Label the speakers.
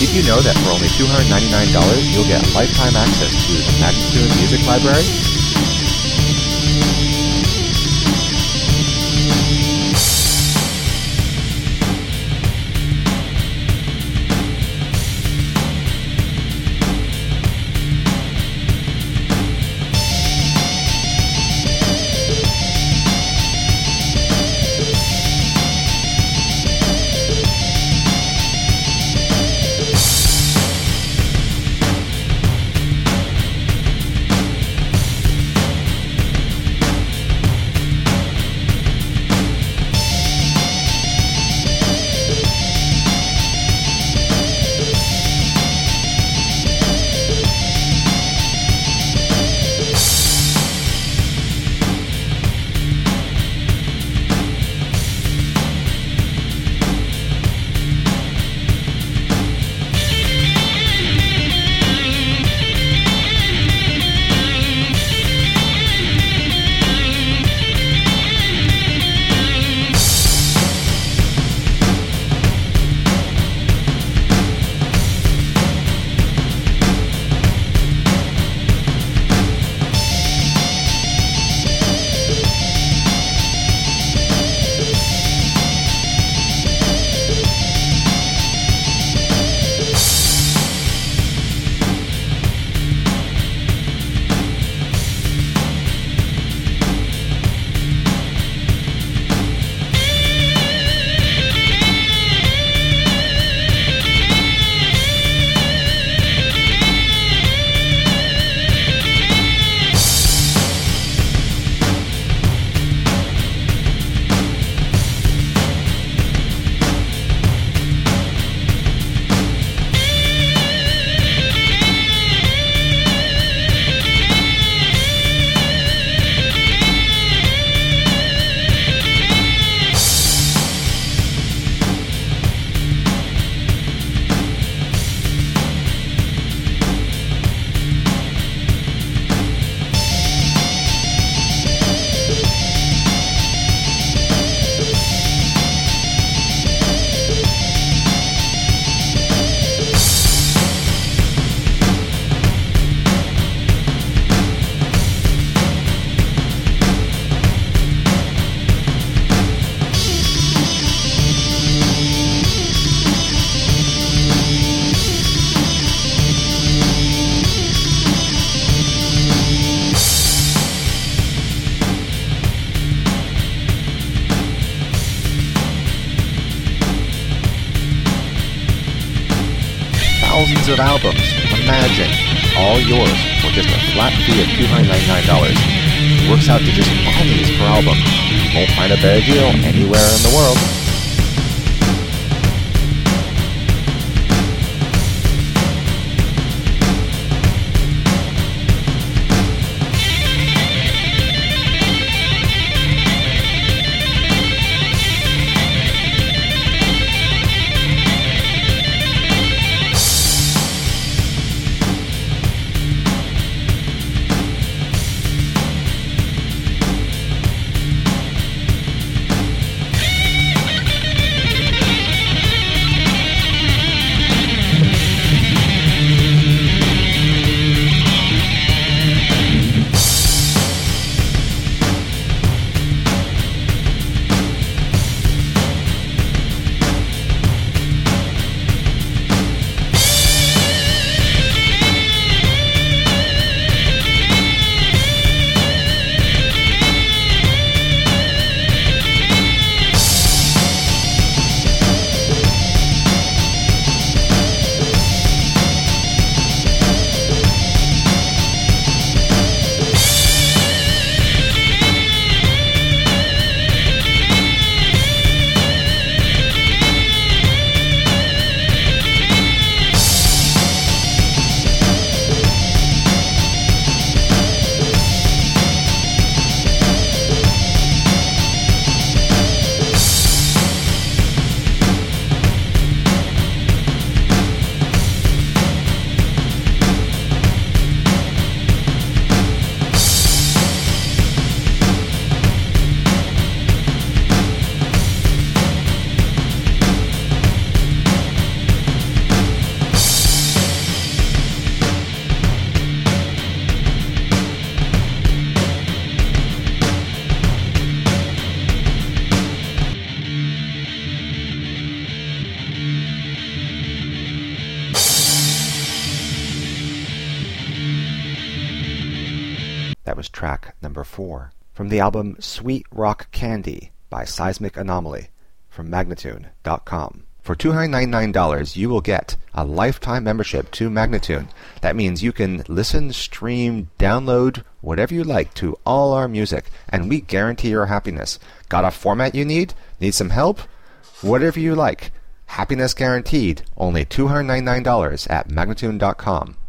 Speaker 1: Did you know that for only $299 you'll get lifetime access to the Magtune Music Library? Thousands of albums, imagine, all yours for just a flat fee of $299. Works out to just pennies per album. You won't find a better deal anywhere in the world. That was track number 4. From the album Sweet Rock Candy by Seismic Anomaly from Magnatune.com. For $299, you will get a lifetime membership to Magnatune. That means you can listen, stream, download, whatever you like to all our music, and we guarantee your happiness. Got a format you need? Need some help? Whatever you like. Happiness guaranteed. Only $299 at Magnatune.com.